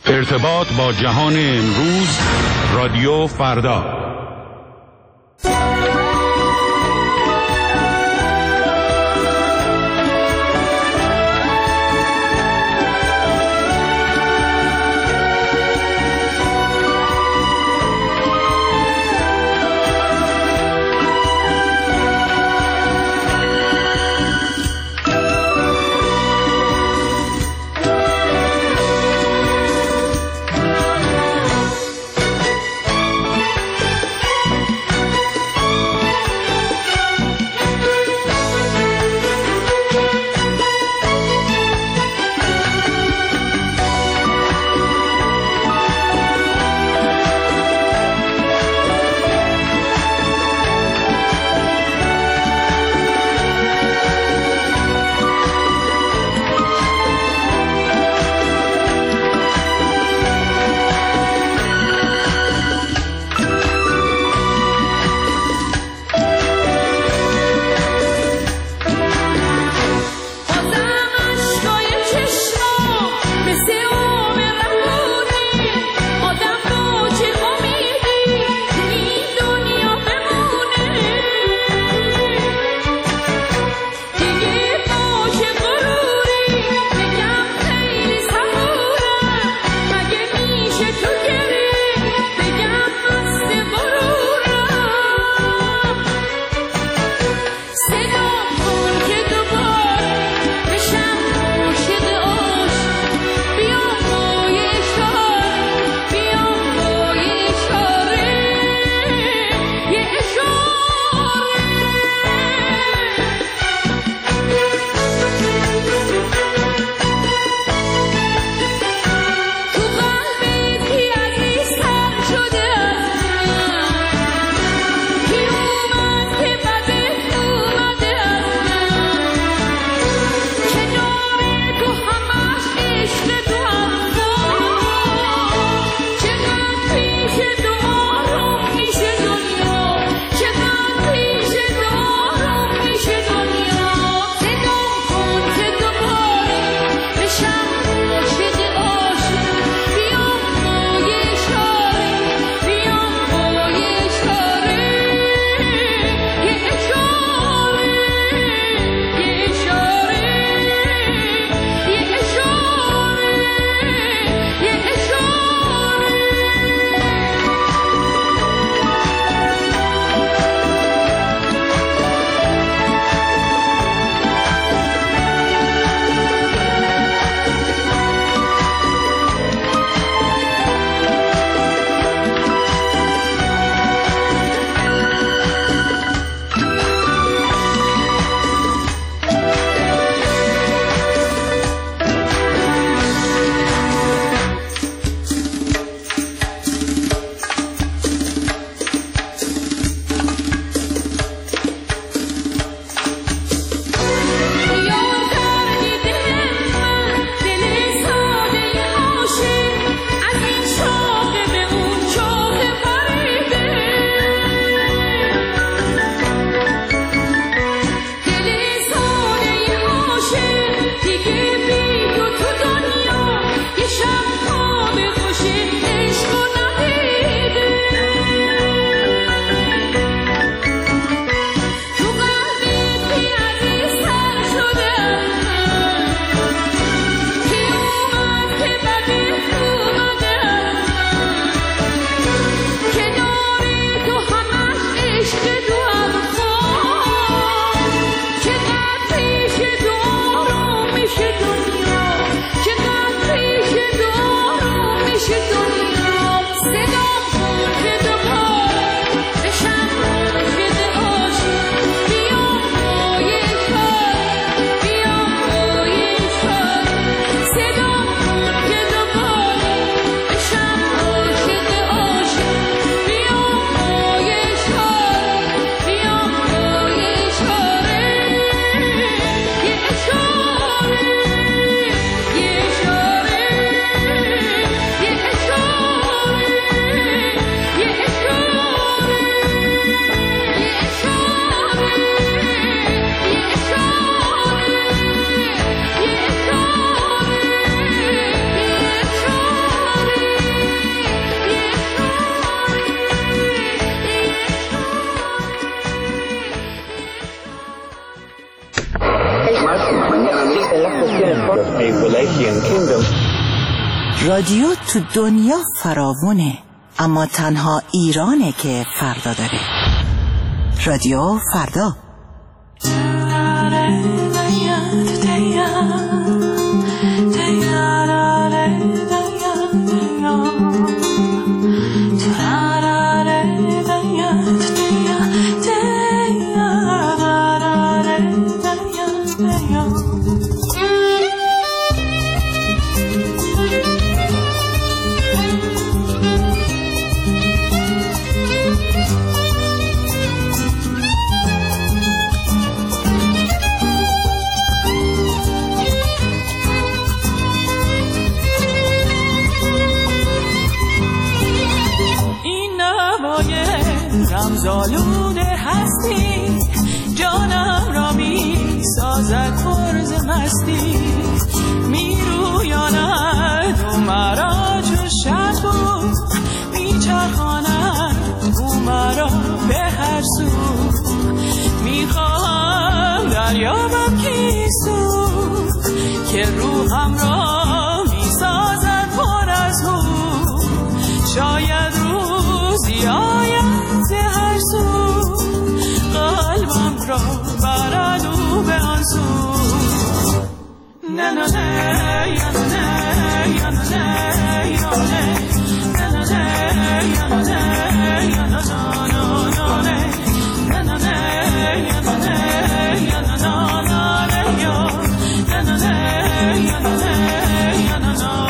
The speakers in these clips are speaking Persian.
ارتباط با جهان امروز، رادیو فردا. kingdom. رادیو تو دنیا فراوونه، اما تنها ایرانه که فردا داره. رادیو فردا. رمزآلود هستی جانم را می سازد پرز مستی، می رویاند او مرا چو شب بود، می چرخاند او مرا به هر سو، می خواهم دریابم کیسو که روحم را می سازد پر از او، شاید روزی آید هر سو قلبم را برد او به آن سو. نه نه نه یا نه یا نه یا نه نه نه نه یا نه یا نه نه نه نه یا نه یا نه نه یا نه نه یا نه یا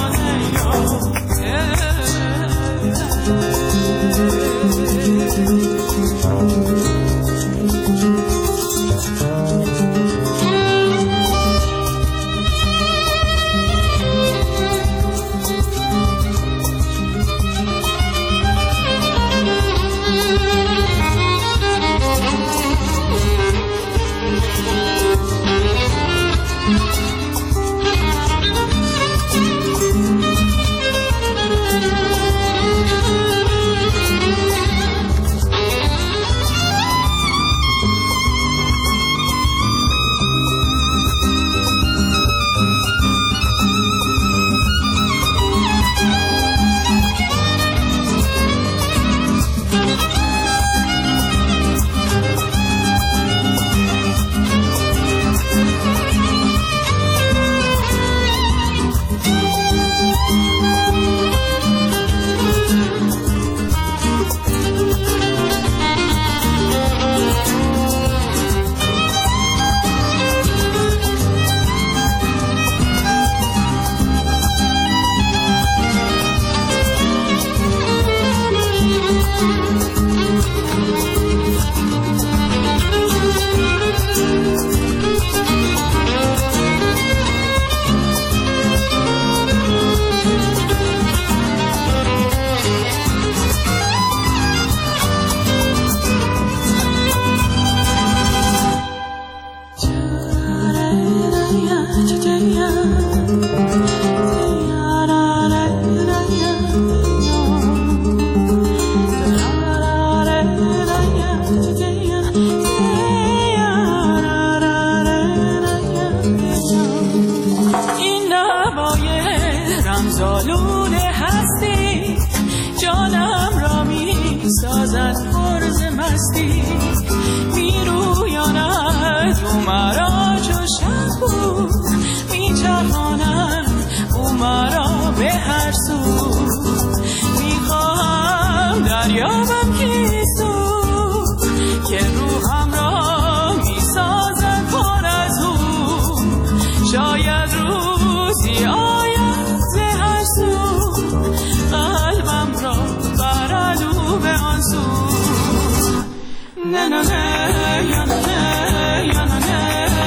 رمزآلود هستی جانم را می سازد پرز مستی، می رویاند او مرا چو شب بود، می چرخاند او مرا به هر سو، می خواهم دریابم کیسو که روحم را می سازد پر از او، شاید روزی آید ز هر سو قلبم را برد او به آن سو. نه نه نه یا نه یا نه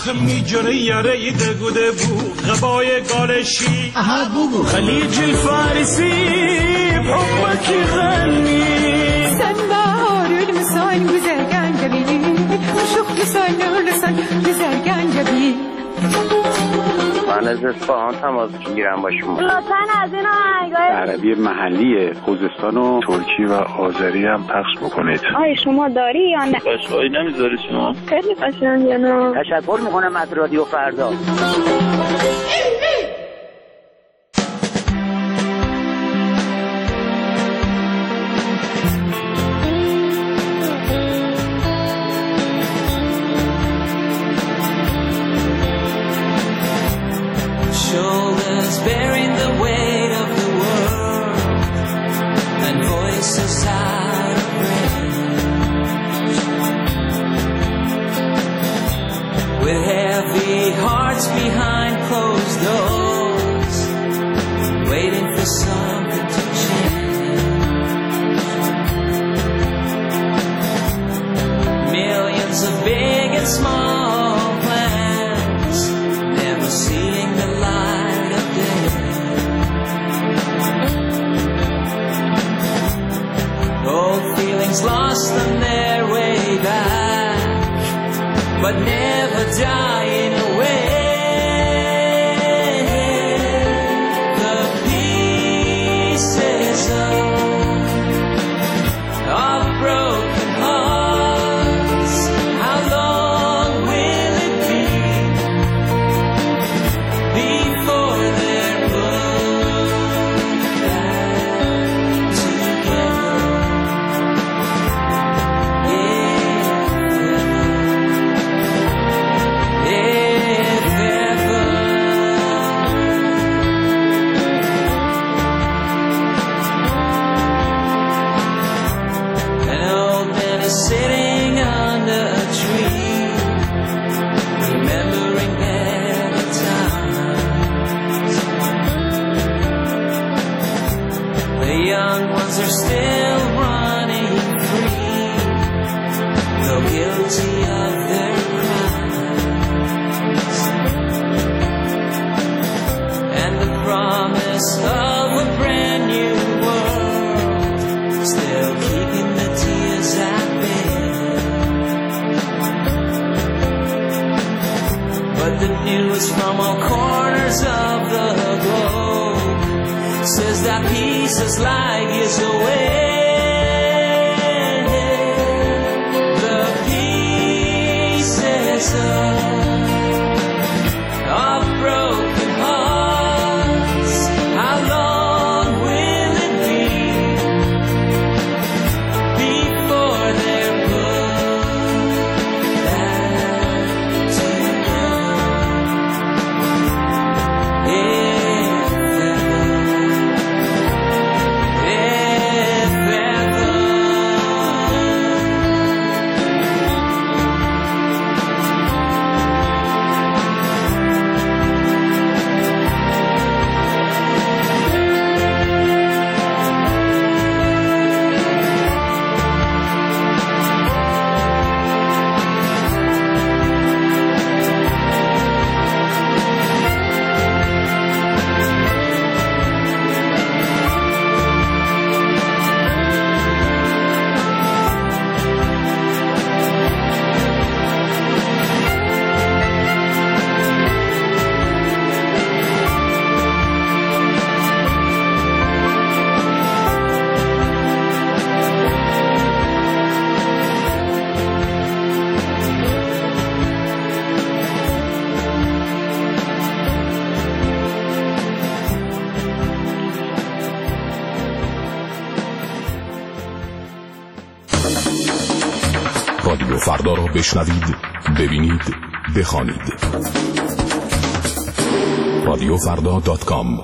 میجره یره دگوده بو غبای گالشی بگو خلیج الفارسی بحبك يغني سنبار المساين بزرقان جبي وشوق لسان ولسان بزرقان جبي من از اصفهان تماس میگیرم با شما. لطفاً از این آهنگای عربی محلی خوزستان و ترکی و آذری هم پخش بکنید. آیا شما داری یا نه؟ باشقایی نمیذاری شما؟ خیلی قشنگه نه؟ تشکر میکنم از رادیو فردا. Shoulders bearing the weight of the world and voices out of range, with heavy hearts behind closed doors, waiting for something to change. Millions of big and small plans, never seeing the light of day. Old feelings lost on their way back, but never dying away. The pieces of broken hearts, how long will it be before they're put back together? If ever. An old man is sitting under a tree, remembering better times. The young ones are still running free, though guilty of their crimes. And the promise of a brand new world, still keeping the tears at bay. But the news from all corners of the globe says that peace is light years away. The pieces of broken hearts, how long will it be before they're put back together? If ever. رادیو فردا را بشنوید، ببینید، بخوانید. radiofrda.com.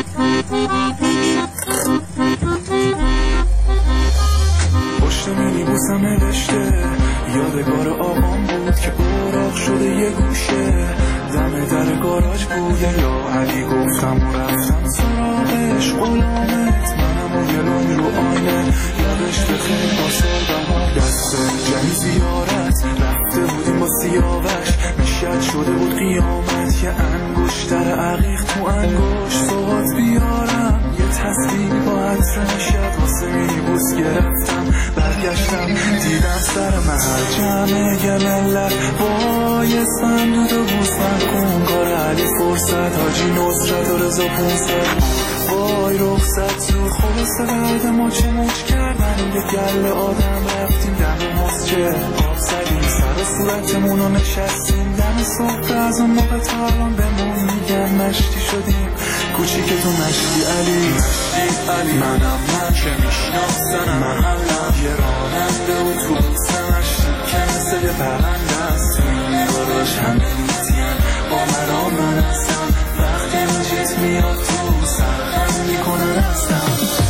پشت میلی بوسم نوشته یادگار آقام بود که اوراق شده یه گوشه دم در گاراژ بوده یا علی گفتم و رفتم سراغش غلامت منم و گلون رو آینه یادش بخیر با سال بهار دست جنی زیارت رفته بودیم با سیاوش میشد شده بود قیامت یه انگشتر عقیق تو انگشت صحبت بیارم یه تصویر با عطر نشد واسه مینیبوس گرفتم برگشتم دیدم سر محل جمعه گللت وای صندوق و بوسن کنگار علی فرصت حاجی نصرت و رضا 500 وای رخصت زور خلاصه بعد ما چه موج کردن یه گل آدم رفتیم دم مسجد آب زدیم سر و صورتمونو نشستیم دم صبح از اون موقع تاران بمون میگن مشتی شدیم کوچیک تو مشتی علی منم من که میشناسنم محلم یه راننده اتوبوس مشتی که مثل یه پرنده است تو این گاراژ همه میتین با مرا من هستم وقتی موجیت میاد تو سرخم میکنن هستم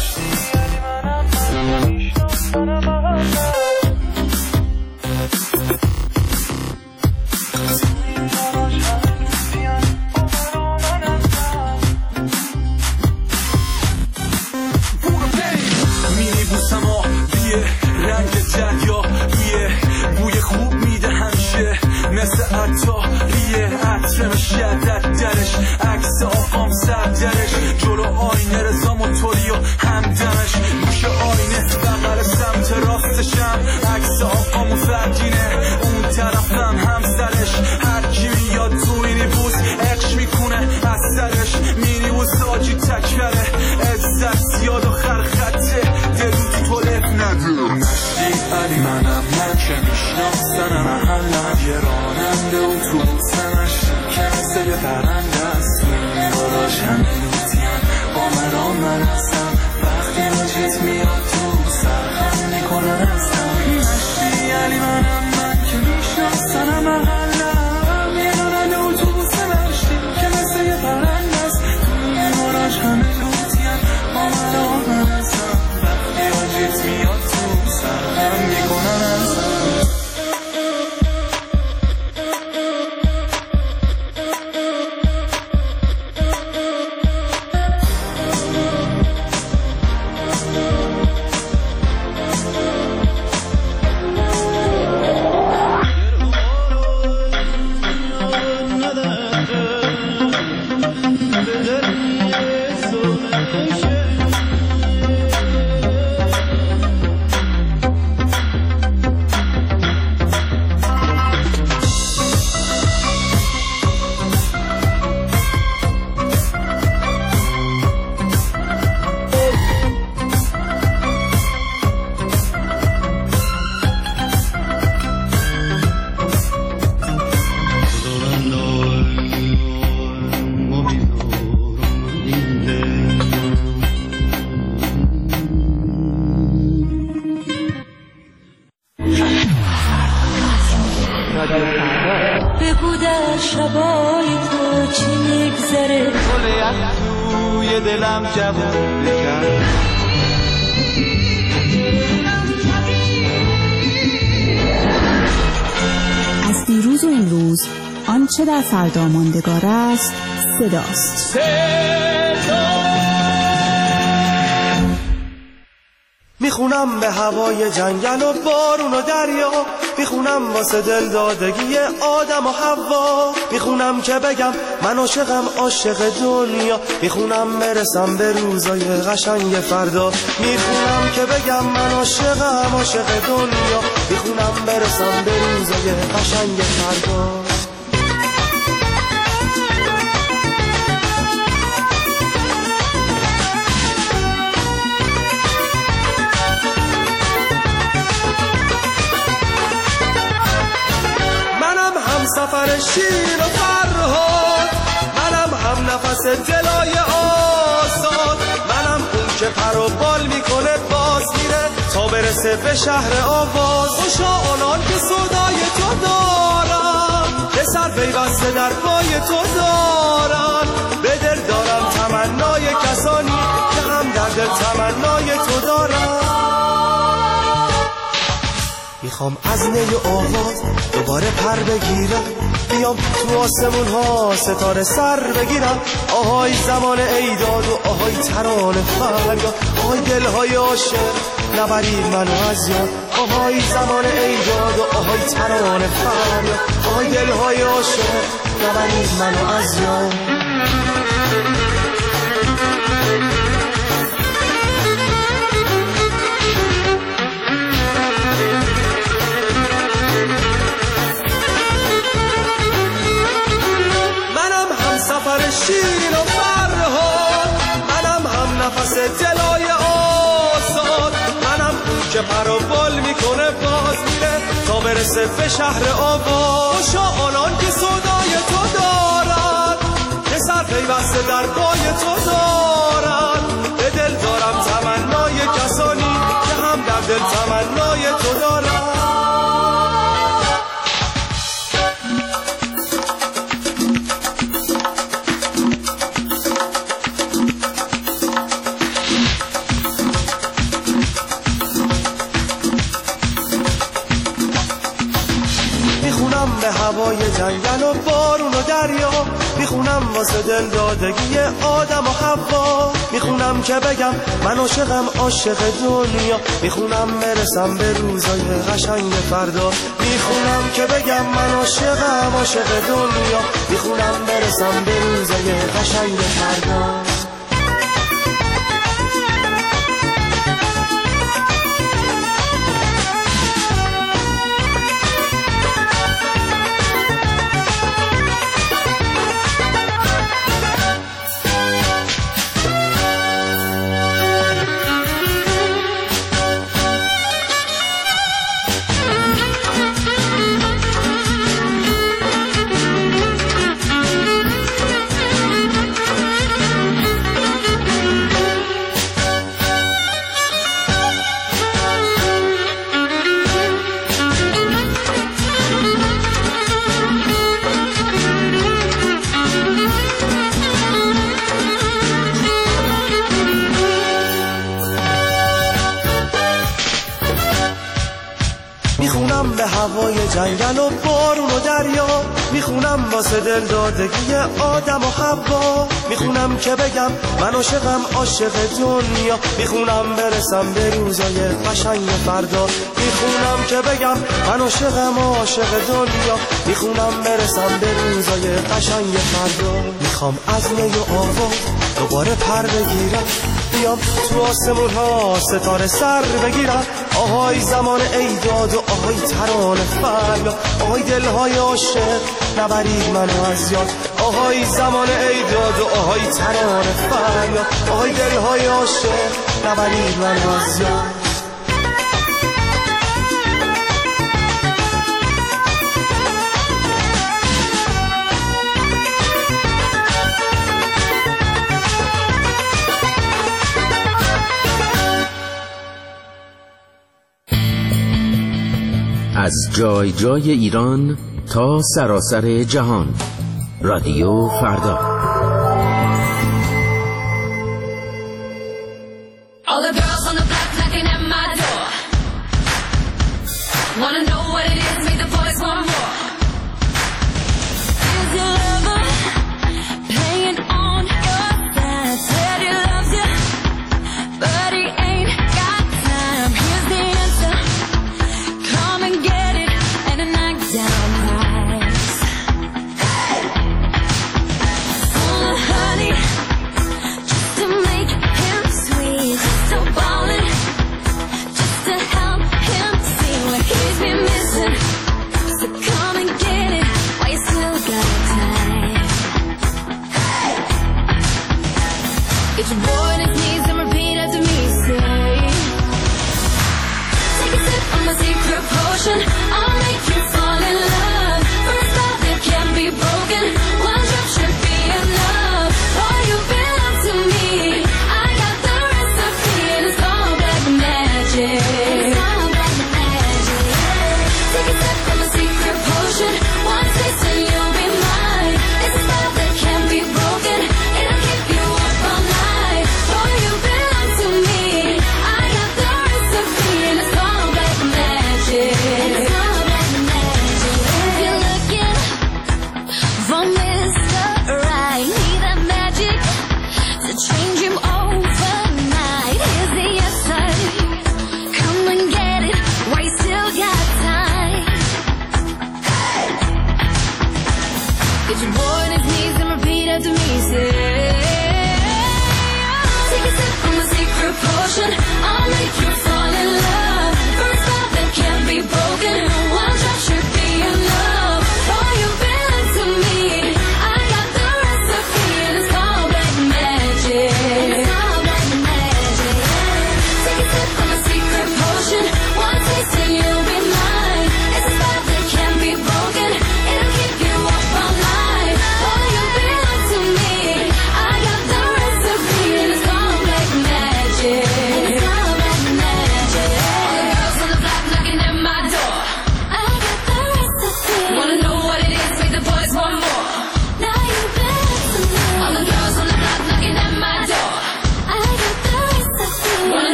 بگو در شبای تو چی میگذره گل توی دلم جوون بکن از دیروز و امروز آنچه در فردا ماندگار است صداست. میخونم به هوای جنگل و بارون و دریا، میخونم واسه دل دادگی آدم و حوا، میخونم که بگم من عاشقم عاشق دنیا، میخونم برسم به روزای قشنگ فردا، میخونم که بگم من عاشقم عاشق دنیا، میخونم برسم به روزای قشنگ فردا. سفر شیر و فرهاد، منم هم نفس دلای آزاد، منم اون که پر و بال میکنه باز میره تا برسه به شهر آواز. خوشا آنان که صدای تو دارن، به سر پیوسته در پای تو دارن، به دل دارم تمنای کسانی که هم در دل تمنای تو دارن. میخوام از نی آواز دوباره پر بگیرم، بیام تو آسمون ها ستاره سر بگیرم. آهای زمان ایداد و آهای ترانه فریاد، آهای دلهای عاشق نبرید منو از یاد. آهای زمان ایداد و آهای ترانه فریاد، آهای دلهای عاشق نبرید منو از یاد. سفر شیرین و فرهاد، منم هم نفس دلای آزاد، منم که پر و بال میکنه باز میره تا برسه به شهر آباد. خوشا آنان که صدای تو دارن، که سر پیوسته در پای تو دارن. به دل دارم تمنای کسانی که هم در دل تمنای تو دارن. به هوای جنگل و بارون و دریا، میخونم واسه دل دادگی آدم و حوا. میخونم که بگم من عاشقم عاشق دنیا، میخونم برسم به روزای قشنگ فردا. میخونم که بگم من عاشقم عاشق دنیا، میخونم برسم به روزای قشنگ فردا. میخونم به هوای جنگل و بارون و دریا، میخونم واسه دل دادگی آدم و حوا. میخونم که بگم من عاشقم عاشق دنیا، میخونم برسم به روزای قشنگ فردا. میخونم که بگم من عاشقم عاشق دنیا، میخونم برسم به روزای قشنگ فردا. میخوام از نی و آواز دوباره پر بگیرم، بیام تو آسمون ها ستاره سر بگیرم. آهای زمان ایداد و آهای ترانه فریاد، آهای دلهای عاشق نبرید منو از یاد. آهای زمان ایداد و آهای ترانه فریاد، آهای دلهای عاشق نبرید منو از یاد. از جای جای ایران تا سراسر جهان، رادیو فردا. All the girls on the block knocking at my door, wanna know what it is, make the boys want more. Is your lover playing on your side? Said he loves you, but he ain't got time. Here's the answer, come and get it, and a knockdown prize. Full of honey, just to make him sweet, so ballin', just to help him see what he's been missing. So come and get it while you still got time. Get your boy on his knees and repeat after me, say, take a sip of my secret potion.